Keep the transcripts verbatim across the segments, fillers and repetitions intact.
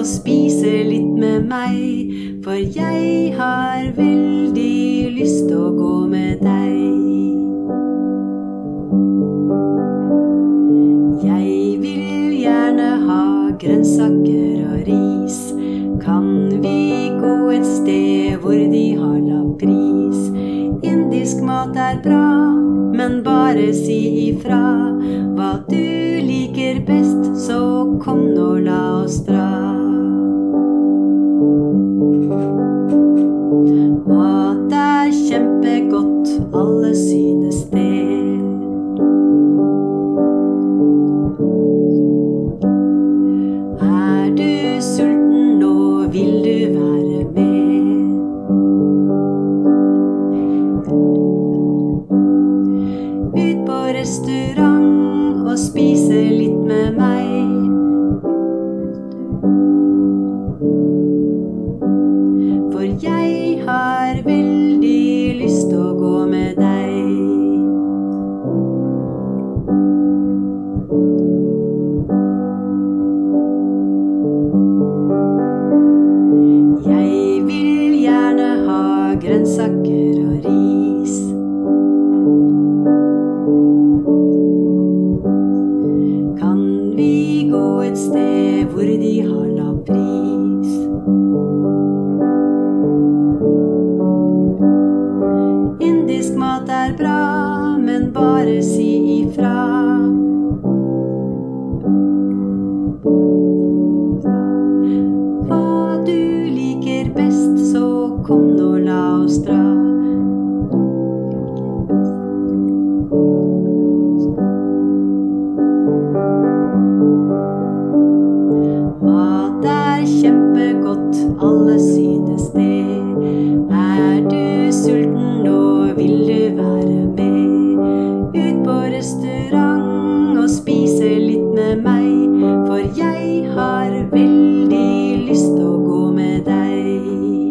og spise litt med meg, for jeg har veldig lyst til å gå med deg. Jeg vil gjerne ha grønnsaker og ris. Kan vi gå et sted hvor de har lav pris? Indisk mat er bra, men bare si ifra hva du liker best, så kom nå, la oss dra. Mat er kjempegodt, alle synes det. Er du sulten nå, vil du være med? Ut på restaurant og spise litt med meg. For jeg har veldig lyst til å gå med deg. Jeg vil gjerne ha grønnsaker og ris. Kan vi gå et sted hvor de har lav pris? Indisk mat er bra, men bare si ifra. Hva du liker best, så kom nå, la oss dra. Mat er kjempegodt, alle synes det. Er du sulten nå, vil du være med? Ut på restaurant og spise litt med meg, for jeg har veldig lyst til å gå med deg.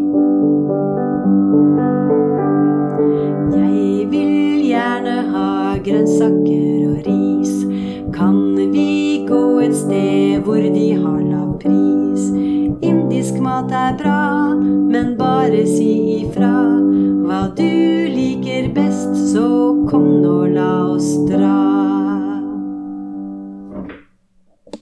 Jeg vil gjerne ha grønnsaker og ris. Kan vi gå et sted hvor de har lav pris? Indisk mat er bra, men bare si ifra hva du liker best, så kom nå, la oss dra.